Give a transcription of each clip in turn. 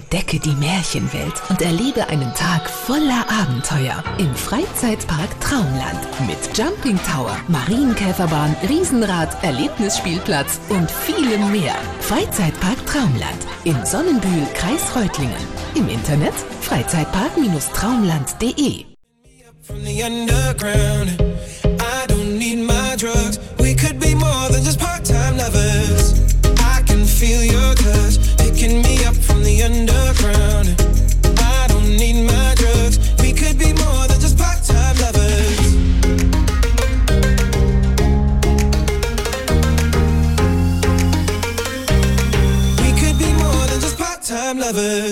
Entdecke die Märchenwelt und erlebe einen Tag voller Abenteuer im Freizeitpark Traumland mit Jumping Tower, Marienkäferbahn, Riesenrad, Erlebnisspielplatz und vielem mehr. Freizeitpark Traumland in Sonnenbühl, Kreis Reutlingen. Im Internet freizeitpark-traumland.de. From the underground, I don't need my drugs. We could be more than just part-time lovers. I can feel your touch, picking me up from the underground. I don't need my drugs. We could be more than just part-time lovers. We could be more than just part-time lovers.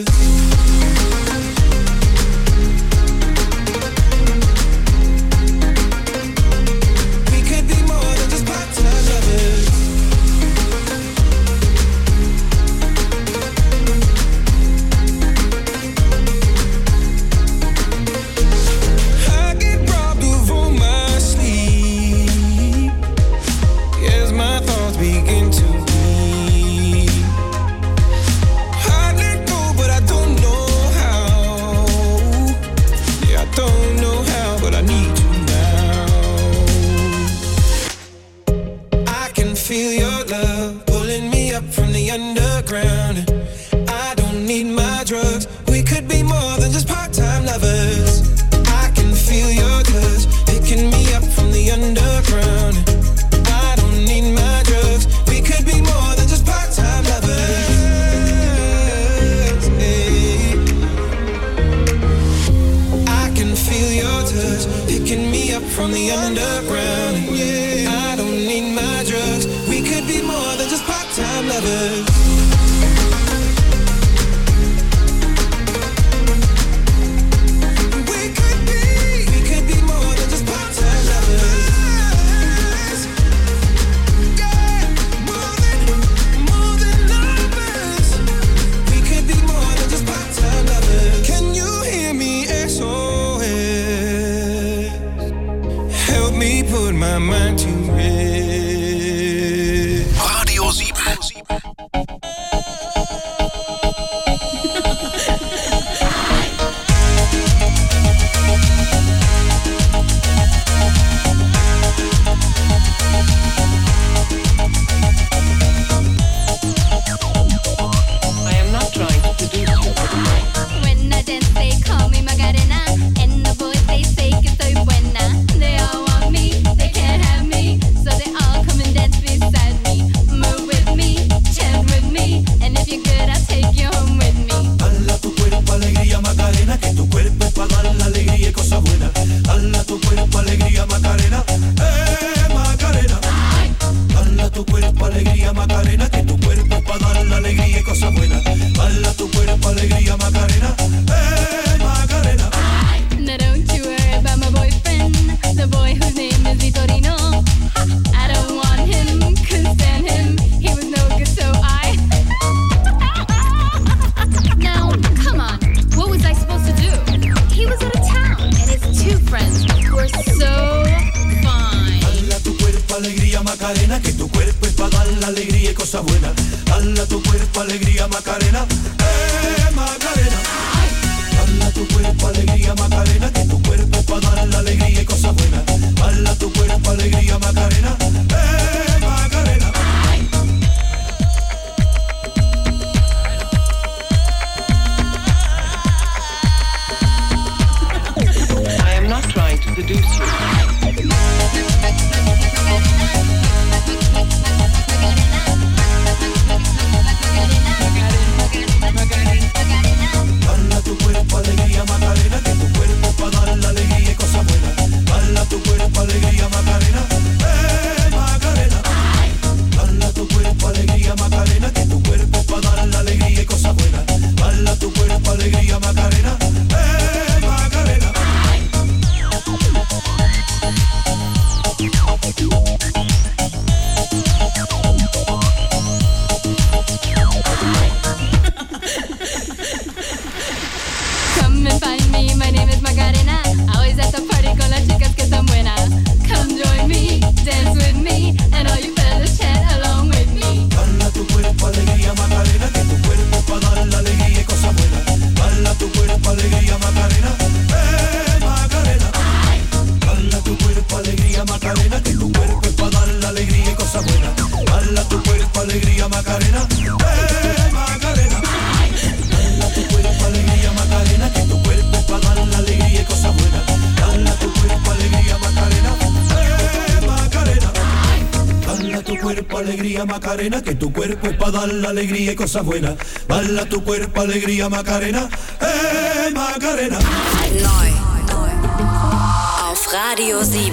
Feel your love pulling me up from the underground. I don't need my drugs. We could be more than just part-time lovers. I can feel your touch picking me up from the underground. I don't need my drugs. We could be more than just part-time lovers. Hey. I can feel your touch picking me up from the underground. Yeah. I don't need my drugs. We could be more than just part-time lovers. We could be more than just part-time lovers. Yeah, more than lovers. We could be more than just part-time lovers. Can you hear me, SOS? Help me put my mind to rest. cuerpo, alegría Macarena, que tu cuerpo es para dar la alegría y cosas buenas. Baila tu cuerpo, alegría Macarena, Macarena. Neu auf Radio 7.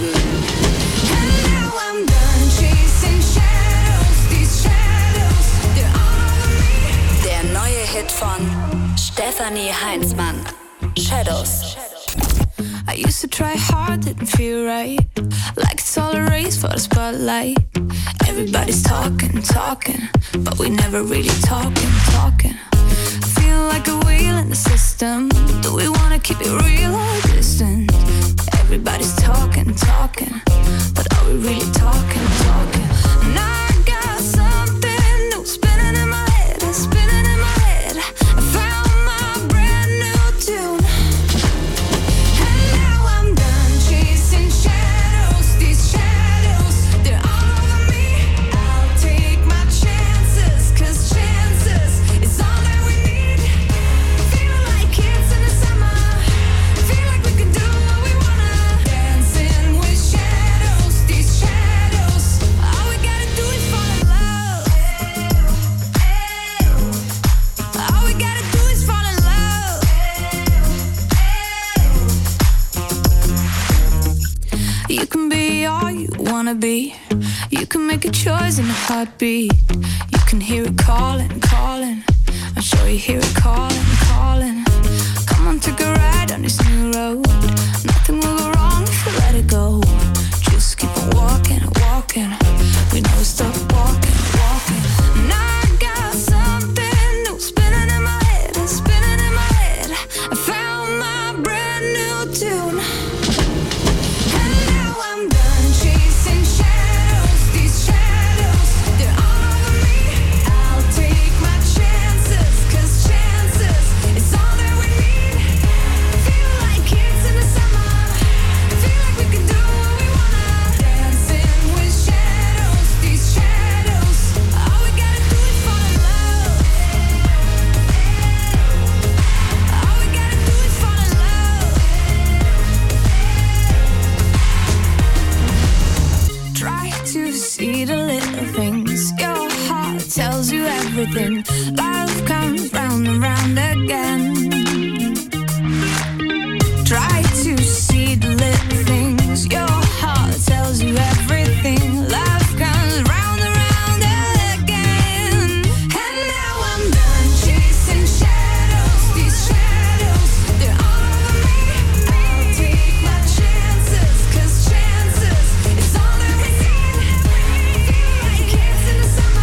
Der neue Hit von Stefanie Heinzmann, Shadows. I used to try hard, didn't feel right. Like it's all a race for the spotlight. Everybody's talking, but we never really talking. Feel like a wheel in the system. Do we wanna keep it real or distant? Everybody's talking, but are we really talking? And I got something new spinning in my head. I found my brand new tune. You can be all you wanna be. You can make a choice in a heartbeat. You can hear it calling. I'm sure you hear it calling. Come on, take a ride on this new road. Nothing will go wrong if you let it go. Just keep on walking. We never stop walking. And I got something new spinning in my head. I found my brand new tune. Everything. Life comes round and round again. Try to see the little things. Your heart tells you everything. Life comes round and round again. And now I'm done chasing shadows. These shadows, they're all over me. I'll take my chances, 'cause chances is all that we need. Feel like kids in the summer.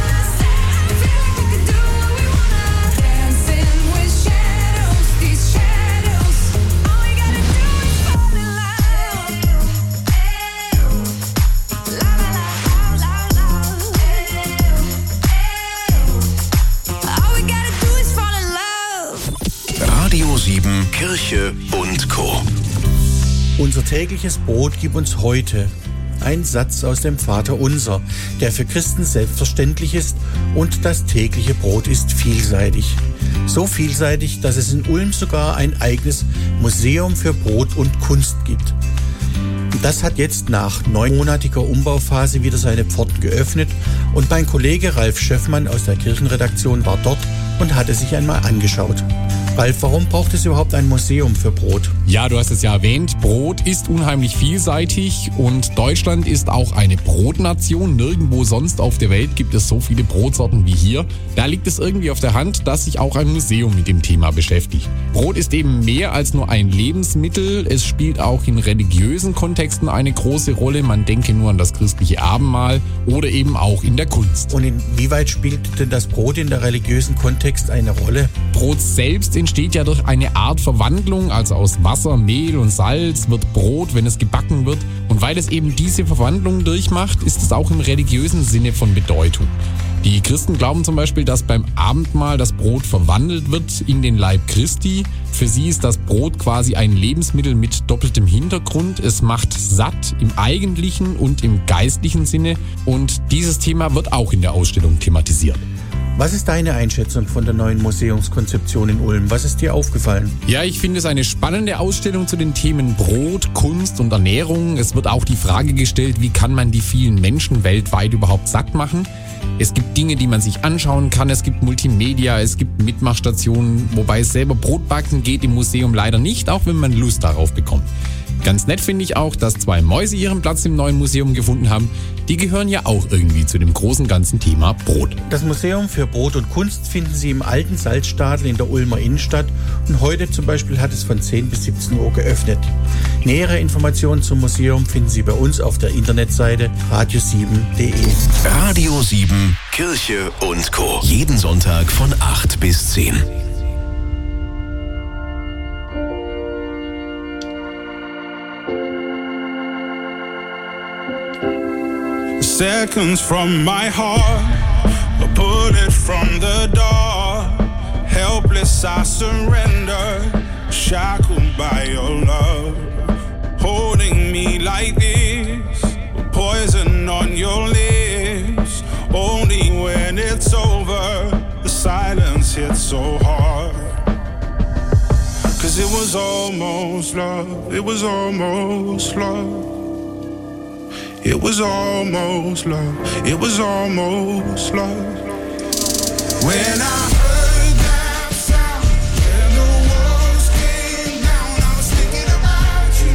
Radio 7, Kirche und Co. Unser tägliches Brot gib uns heute. Ein Satz aus dem Vaterunser, der für Christen selbstverständlich ist, und das tägliche Brot ist vielseitig. So vielseitig, dass es in Ulm sogar ein eigenes Museum für Brot und Kunst gibt. Das hat jetzt nach 9-monatiger Umbauphase wieder seine Pforten geöffnet und mein Kollege Ralf Schöffmann aus der Kirchenredaktion war dort und hatte sich einmal angeschaut. Ralf, warum braucht es überhaupt ein Museum für Brot? Ja, du hast es ja erwähnt, Brot ist unheimlich vielseitig und Deutschland ist auch eine Brotnation. Nirgendwo sonst auf der Welt gibt es so viele Brotsorten wie hier. Da liegt es irgendwie auf der Hand, dass sich auch ein Museum mit dem Thema beschäftigt. Brot ist eben mehr als nur ein Lebensmittel. Es spielt auch in religiösen Kontexten eine große Rolle. Man denke nur an das christliche Abendmahl oder eben auch in der Kunst. Und inwieweit spielt denn das Brot in der religiösen Kontext eine Rolle? Brot selbst entsteht ja durch eine Art Verwandlung, also aus Wasser, Mehl und Salz wird Brot, wenn es gebacken wird. Und weil es eben diese Verwandlung durchmacht, ist es auch im religiösen Sinne von Bedeutung. Die Christen glauben zum Beispiel, dass beim Abendmahl das Brot verwandelt wird in den Leib Christi. Für sie ist das Brot quasi ein Lebensmittel mit doppeltem Hintergrund. Es macht satt im eigentlichen und im geistlichen Sinne. Und dieses Thema wird auch in der Ausstellung thematisiert. Was ist deine Einschätzung von der neuen Museumskonzeption in Ulm? Was ist dir aufgefallen? Ja, ich finde es eine spannende Ausstellung zu den Themen Brot, Kunst und Ernährung. Es wird auch die Frage gestellt, wie kann man die vielen Menschen weltweit überhaupt satt machen? Es gibt Dinge, die man sich anschauen kann, es gibt Multimedia, es gibt Mitmachstationen, wobei selber Brotbacken geht im Museum leider nicht, auch wenn man Lust darauf bekommt. Ganz nett finde ich auch, dass 2 Mäuse ihren Platz im neuen Museum gefunden haben. Die gehören ja auch irgendwie zu dem großen ganzen Thema Brot. Das Museum für Brot und Kunst finden Sie im alten Salzstadel in der Ulmer Innenstadt und heute zum Beispiel hat es von 10 bis 17 Uhr geöffnet. Nähere Informationen zum Museum finden Sie bei uns auf der Internetseite radio7.de. Radio 7, Kirche und Co. Jeden Sonntag von 8 bis 10. Seconds from my heart, a bullet from the door. Helpless I surrender, shackled by your love. Holding me like this, poison on your lips. Only when it's over, the silence hits so hard. 'Cause it was almost love, it was almost love. It was almost love, it was almost love. When I heard that sound, when the walls came down, I was thinking about you,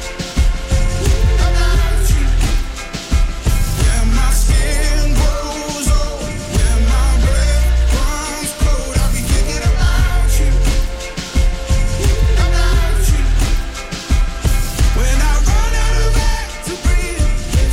about you. When my skin grows old, when my breath runs cold, I'll be thinking about you, about you. When I run out of air to breathe,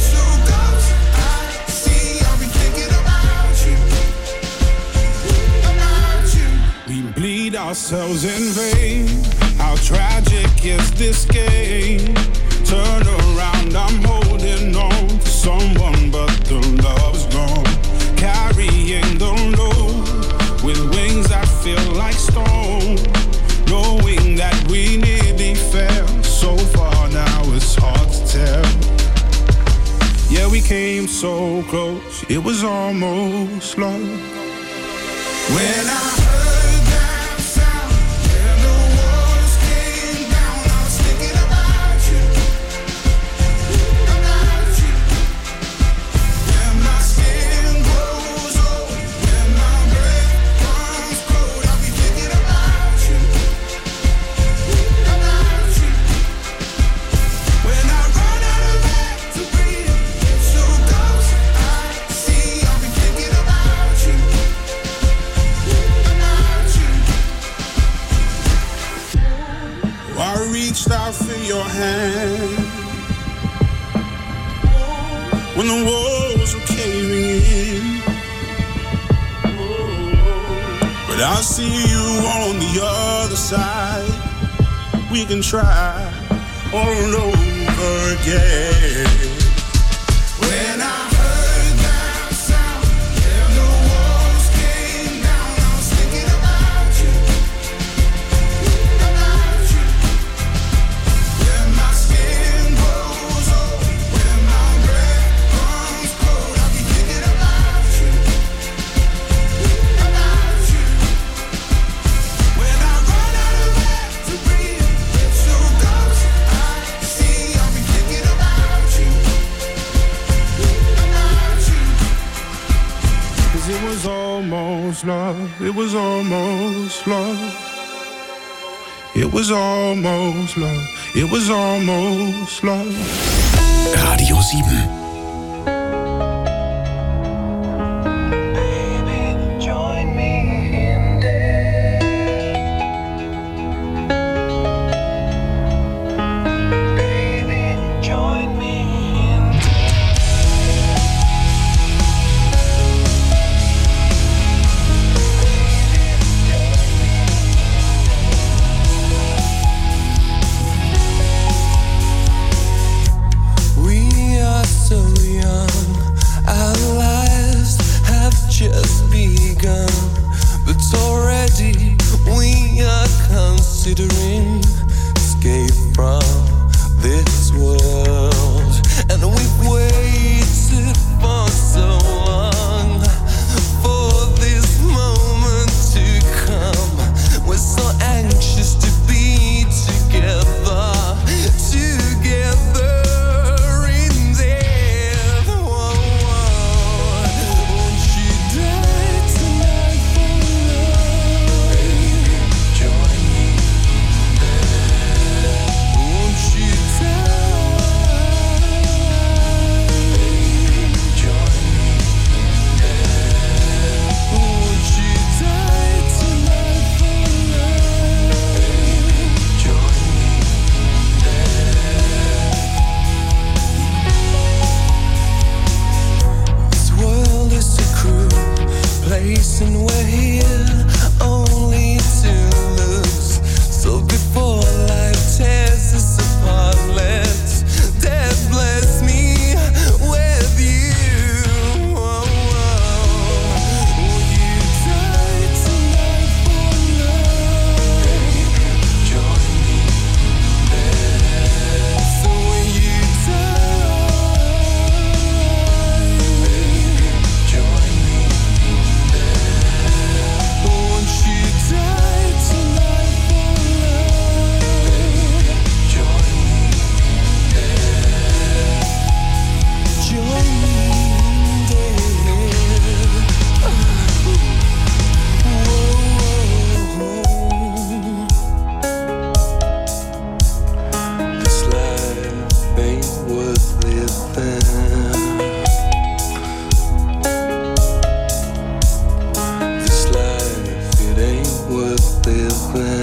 bleed ourselves in vain. How tragic is this game? Turn around, I'm holding on to someone, but the love's gone. Carrying the load with wings that feel like stone. Knowing that we nearly fell so far, now it's hard to tell. Yeah, we came so close, it was almost love. When I out for your hand when the walls were caving in, but I see you on the other side. We can try all over again. When I love, it was almost love. It was almost love, it was almost love. Radio 7. Won't you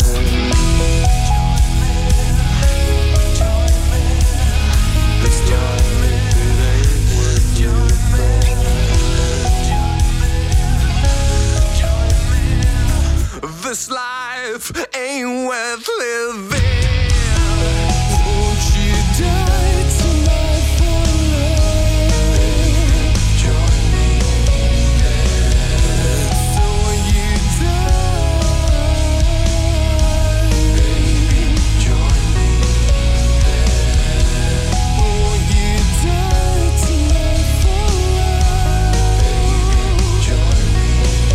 This life ain't worth living. Won't you die tonight for love? Join me there. So when you die, baby, join me there. Won't you die tonight for love? Baby, join me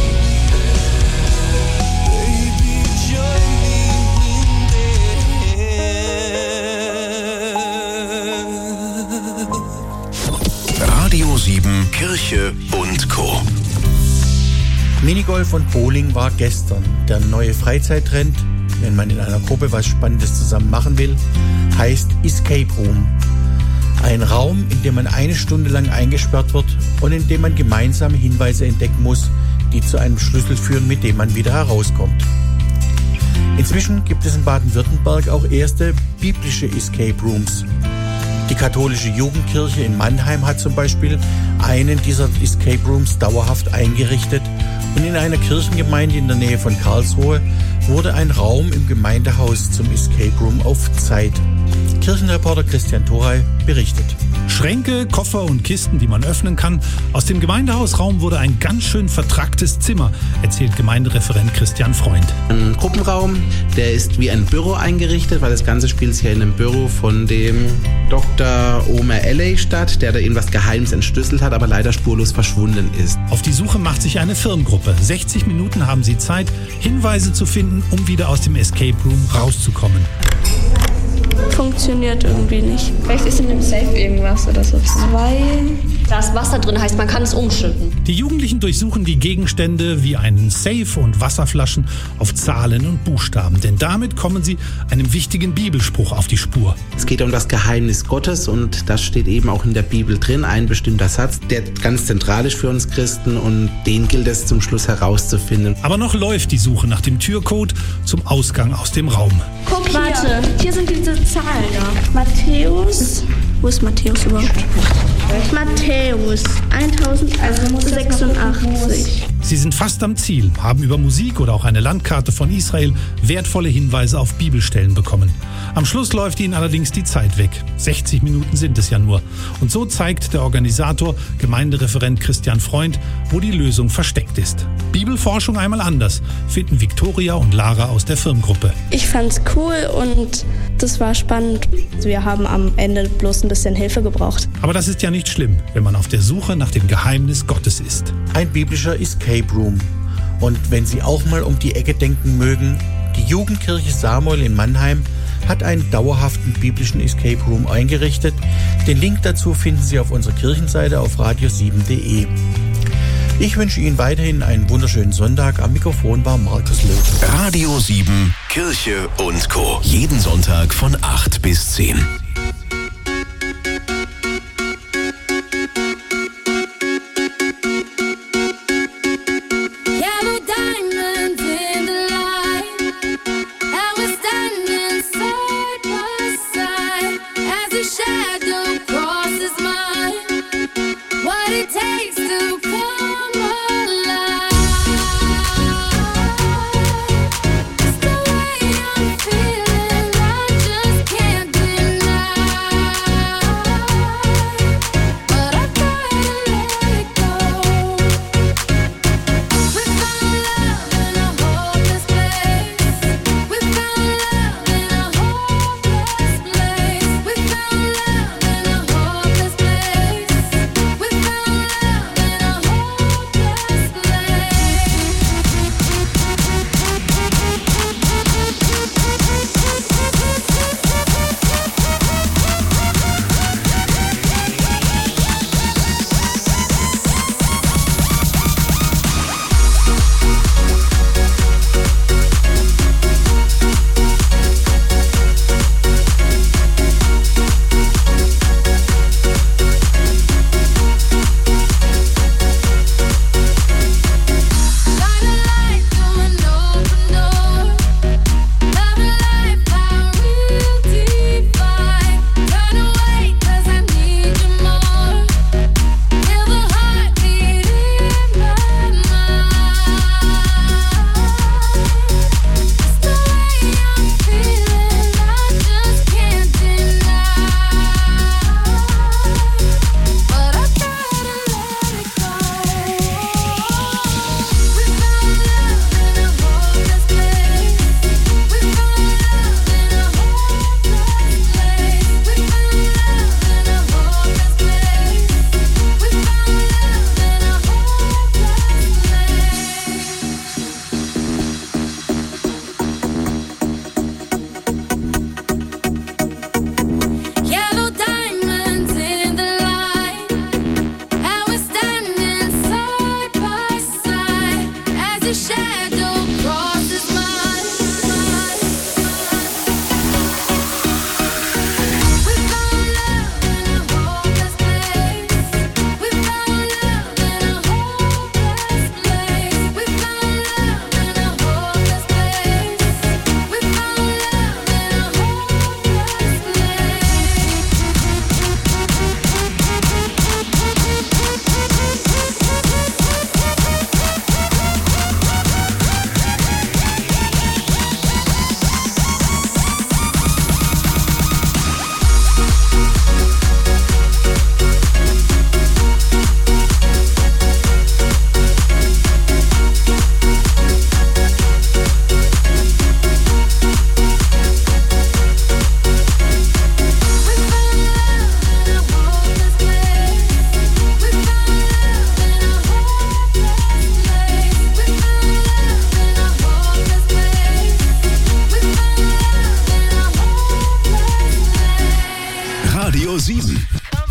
Radio 7 Kirche und Co. Minigolf und Bowling war gestern. Der neue Freizeittrend, wenn man in einer Gruppe was Spannendes zusammen machen will, heißt Escape Room. Ein Raum, in dem man 1 Stunde lang eingesperrt wird und in dem man gemeinsam Hinweise entdecken muss, die zu einem Schlüssel führen, mit dem man wieder herauskommt. Inzwischen gibt es in Baden-Württemberg auch erste biblische Escape Rooms. Die katholische Jugendkirche in Mannheim hat zum Beispiel einen dieser Escape Rooms dauerhaft eingerichtet und in einer Kirchengemeinde in der Nähe von Karlsruhe wurde ein Raum im Gemeindehaus zum Escape Room auf Zeit. Kirchenreporter Christian Thorey berichtet. Schränke, Koffer und Kisten, die man öffnen kann. Aus dem Gemeindehausraum wurde ein ganz schön vertracktes Zimmer, erzählt Gemeindereferent Christian Freund. Ein Gruppenraum, der ist wie ein Büro eingerichtet, weil das Ganze spielt sich ja in einem Büro von dem Dr. Omer Elley statt, der da irgendwas Geheimes entschlüsselt hat, aber leider spurlos verschwunden ist. Auf die Suche macht sich eine Firmengruppe. 60 Minuten haben sie Zeit, Hinweise zu finden, um wieder aus dem Escape Room rauszukommen. Funktioniert irgendwie nicht. Vielleicht ist in dem Safe irgendwas oder so. Da ist Wasser drin, heißt man kann es umschütten. Die Jugendlichen durchsuchen die Gegenstände wie einen Safe und Wasserflaschen auf Zahlen und Buchstaben. Denn damit kommen sie einem wichtigen Bibelspruch auf die Spur. Es geht um das Geheimnis Gottes und das steht eben auch in der Bibel drin. Ein bestimmter Satz, der ganz zentral ist für uns Christen und den gilt es zum Schluss herauszufinden. Aber noch läuft die Suche nach dem Türcode zum Ausgang aus dem Raum. Guck, warte, hier sind diese Zahlen da. Matthäus. Wo ist Matthäus überhaupt? Matthäus 1086. Sie sind fast am Ziel, haben über Musik oder auch eine Landkarte von Israel wertvolle Hinweise auf Bibelstellen bekommen. Am Schluss läuft ihnen allerdings die Zeit weg. 60 Minuten sind es ja nur. Und so zeigt der Organisator, Gemeindereferent Christian Freund, wo die Lösung versteckt ist. Bibelforschung einmal anders, finden Viktoria und Lara aus der Firmengruppe. Ich fand's cool und das war spannend. Wir haben am Ende bloß ein bisschen Hilfe gebraucht. Aber das ist ja nicht schlimm, wenn man auf der Suche nach dem Geheimnis Gottes ist. Ein biblischer Escape Room. Und wenn Sie auch mal um die Ecke denken mögen, die Jugendkirche Samuel in Mannheim hat einen dauerhaften biblischen Escape Room eingerichtet. Den Link dazu finden Sie auf unserer Kirchenseite auf radio7.de. Ich wünsche Ihnen weiterhin einen wunderschönen Sonntag. Am Mikrofon war Markus Löw. Radio 7, Kirche und Co. Jeden Sonntag von 8 bis 10. It's the way I'm feeling, I just can't deny. 7.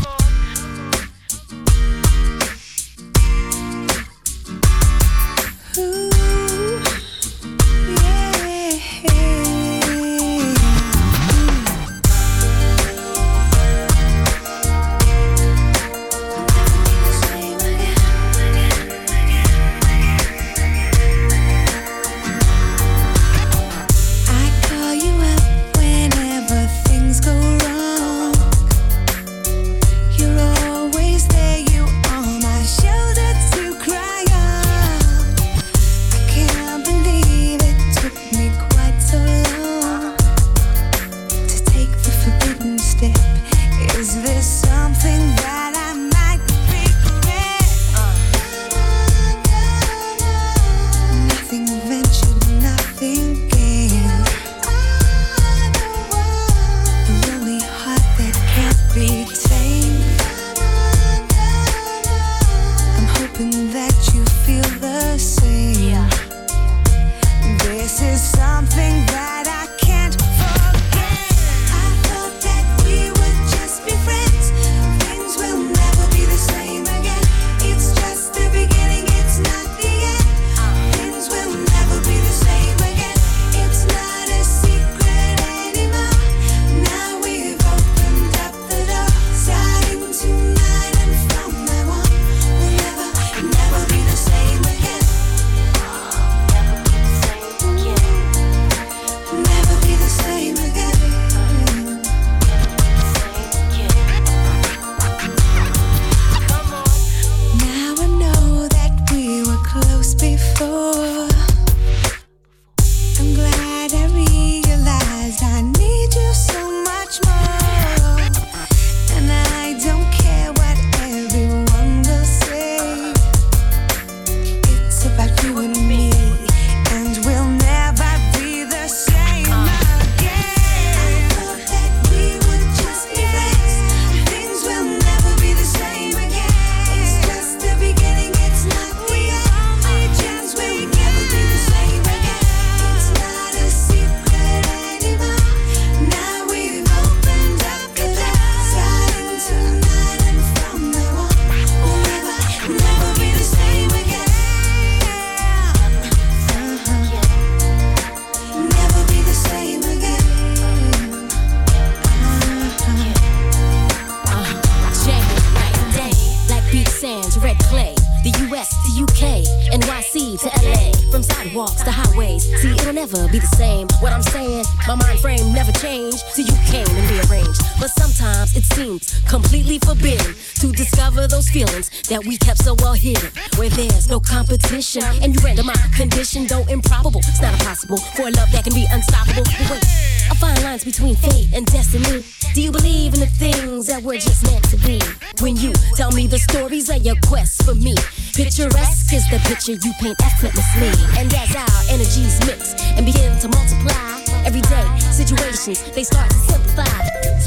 That we kept so well hidden, where there's no competition, and you render my condition, though improbable. It's not impossible for a love that can be unstoppable. But wait, I find lines between fate and destiny. Do you believe in the things that were just meant to be? When you tell me the stories of your quest for me, picturesque is the picture you paint effortlessly. And as our energies mix and begin to multiply, everyday situations, they start to simplify.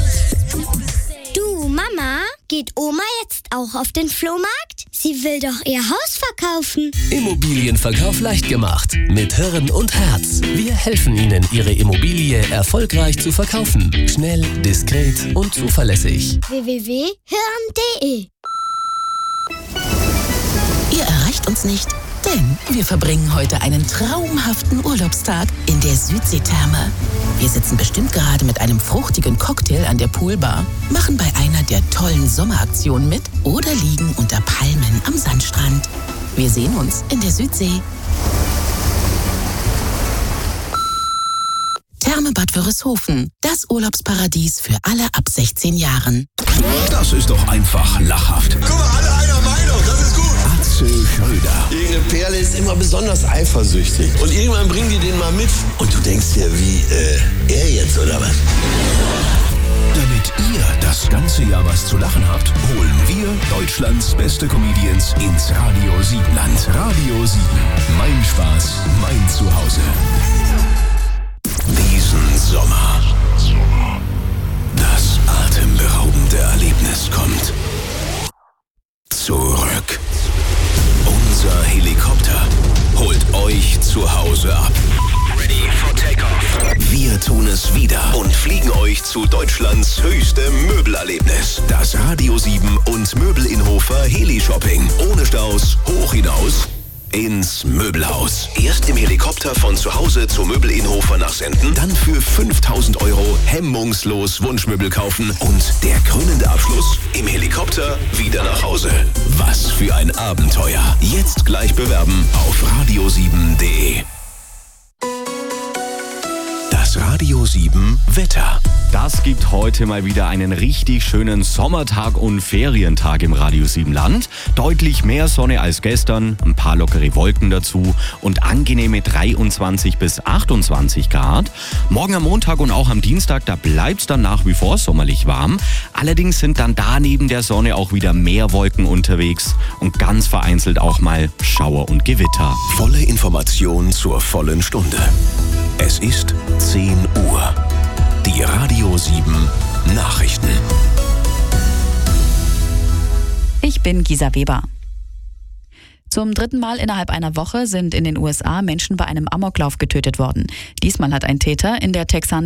Du, Mama, geht Oma jetzt auch auf den Flohmarkt? Sie will doch ihr Haus verkaufen. Immobilienverkauf leicht gemacht. Mit Hirn und Herz. Wir helfen Ihnen, Ihre Immobilie erfolgreich zu verkaufen. Schnell, diskret und zuverlässig. www.hirn.de. Ihr erreicht uns nicht, denn wir verbringen heute einen traumhaften Urlaubstag in der Südseetherme. Wir sitzen bestimmt gerade mit einem fruchtigen Cocktail an der Poolbar, machen bei einer der tollen Sommeraktionen mit oder liegen unter Palmen am Sandstrand. Wir sehen uns in der Südsee. Therme Bad Wörishofen, das Urlaubsparadies für alle ab 16 Jahren. Das ist doch einfach lachhaft. Guck mal, alle einer Meinung, das ist gut. Atze Schröder. Irgendeine Perle ist immer besonders eifersüchtig. Und irgendwann bringen die den mal mit. Und du denkst dir, wie, er jetzt oder was? Damit ihr das ganze Jahr was zu lachen habt, holen wir Deutschlands beste Comedians ins Radio Siebenland. Radio 7. Mein Spaß, mein Zuhause. Diesen Sommer. Das atemberaubende Erlebnis kommt zurück. Unser Helikopter holt euch zu Hause ab. Ready for takeoff. Wir tun es wieder und fliegen euch zu Deutschlands höchstem Möbelerlebnis. Das Radio 7 und Möbel-Inhofer Heli-Shopping. Ohne Staus, hoch hinaus ins Möbelhaus. Erst im Helikopter von zu Hause zu Möbel-Inhofer nach Senden, dann für 5.000 € hemmungslos Wunschmöbel kaufen und der krönende Abschluss im Helikopter wieder nach Hause. Was für ein Abenteuer. Jetzt gleich bewerben auf radio7.de. Das Radio 7 Wetter. Das gibt heute mal wieder einen richtig schönen Sommertag und Ferientag im Radio 7 Land. Deutlich mehr Sonne als gestern, ein paar lockere Wolken dazu und angenehme 23 bis 28 Grad. Morgen am Montag und auch am Dienstag, da bleibt's dann nach wie vor sommerlich warm. Allerdings sind dann da neben der Sonne auch wieder mehr Wolken unterwegs und ganz vereinzelt auch mal Schauer und Gewitter. Volle Information zur vollen Stunde. Es ist 10 Uhr. Die Radio 7 Nachrichten. Ich bin Gisa Weber. Zum 3. Mal innerhalb einer Woche sind in den USA Menschen bei einem Amoklauf getötet worden. Diesmal hat ein Täter in der texanischen